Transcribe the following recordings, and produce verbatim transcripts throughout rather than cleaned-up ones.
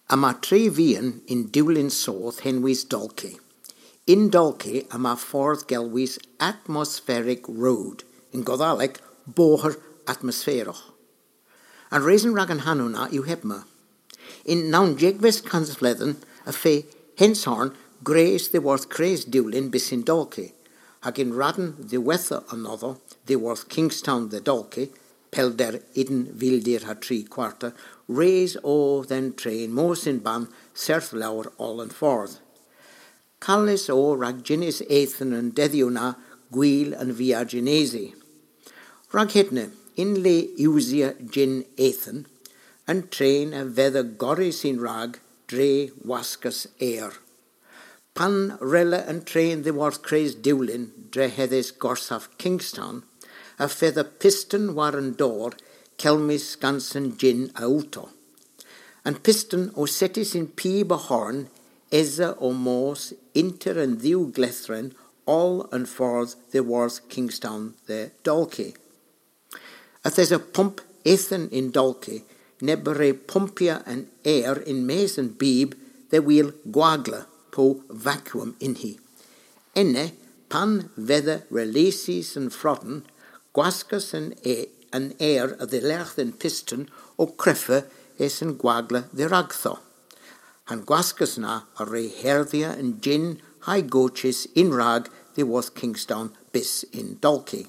Ama tre vian in Dewlin South Henwys Dalkey. In Dalkey ama forth gelwys atmospheric road. In Godalek boher atmosferoch. And reason ragan hanuna you hebma. In naun jegwes kansvlethen a fe henshorn grace the worth craze Dewlin bis in Dalkey. Hag in radden the weather another, the worth Kingstown the Dalkey, pelder iden wildir ha tri quarter, raise o then train mos in ban, serth lower all and forth. Callis o rag ginis ethan and dediuna, gwil and via genesi. Rag hitne, in le usia gin ethan, and train a vether goris in rag, dre waskas air. Pan rella and train the worth craze Dewlin, dre heddes gorsaf Kingstown, a feather piston waren door, kelmis gansen gin auto. And piston o setis in pee behorn, eza o mos, inter and thew glethren, all and forth the worth Kingstown the Dalkey. As there's a pump ethan in Dalkey, nebere pumpia and air in mason beeb, the wheel guagla po vacuum in he. Enne pan weather releases and frotten, guascas and air, an air of the lerthen piston o creffe es en guagla the ragtho. And guascas na a re herthia and gin high goaches in rag the was Kingstown bis in Dalkey.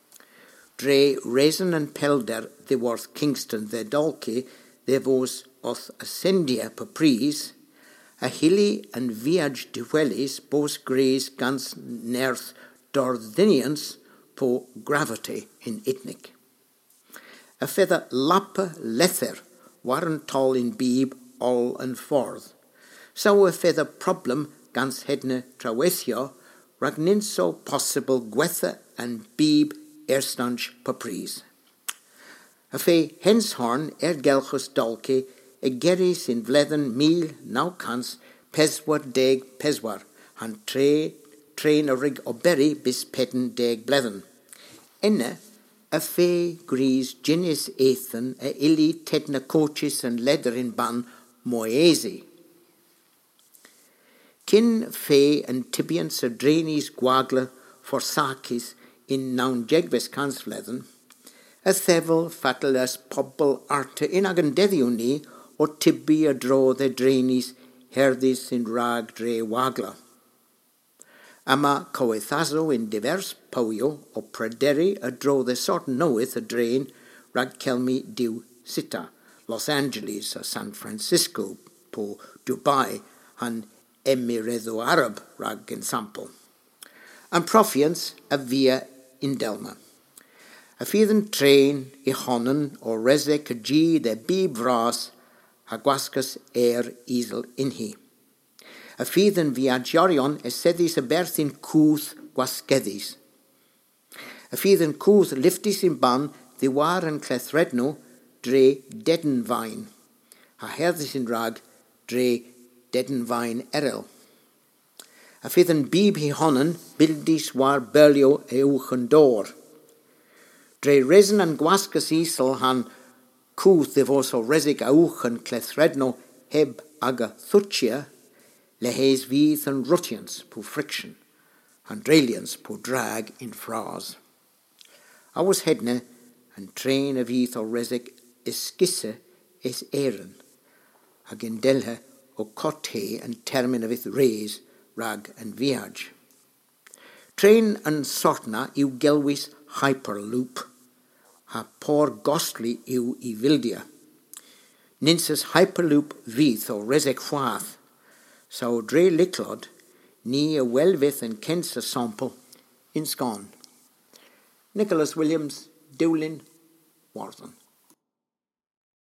Dre reason and pelder the worth Kingston the Dalkey there was oth ascendia papris, a hilly and viage de wellis bos greys gans nerth dordinians po gravity in Itnik. A feather lappa lether waren tall in beeb all and forth. So a feather problem gans hedne trawethio ragninso possible gwetha and beeb erstanch papris. A fe henshorn er gelchus Dalkey e geris in vlethen mil now kans peswar deg peswar han tre train a rig o berry bis pedden deg blethen. Enne a fe gries ginis ethan a illy tedna coaches and leather in ban moesi. Kin fe and tibians a drainis guagla for sakis in naun jegves kansvlethen, a thevel fatalas pobble arte in agan dediuni o tibi a draw the drainis herdis in rag dre wagla. Ama coethazo in divers poio o prederi a draw the sort knoweth a drain rag kelmi diu sita, Los Angeles a San Francisco po Dubai han emiredo Arab rag ensample. And profians a via in Delma. A feathen train i honnen o reze kaji de bibras haguascas air easel in he. A feathen viaggiorion es sedis a berth in cooth guascedis. A feathen cooth liftis in ban the war and clethredno dre deaden vine. Ha herdis in rag dre deaden vine erel. A feathen beeb he honnen bildis war berlio euchen door. Dre resen and guascas isel han cooth the vos o resig auchen clethredno heb aga thuchia lehes vith and rutians po friction, and dralians po drag in fras. I was hedne, and train of vith o resig eskisse es eren, agin delhe o cotte and termin of ith raise, rag and viage. Train and sortna iu gelwis hyperloop, ha por gostly iu i vildia. Ninses hyperloop vith o resig fwath, so dre licklod, ni a welvith and kensa sample in Scone. Nicholas Williams, Dewlin, Warthen.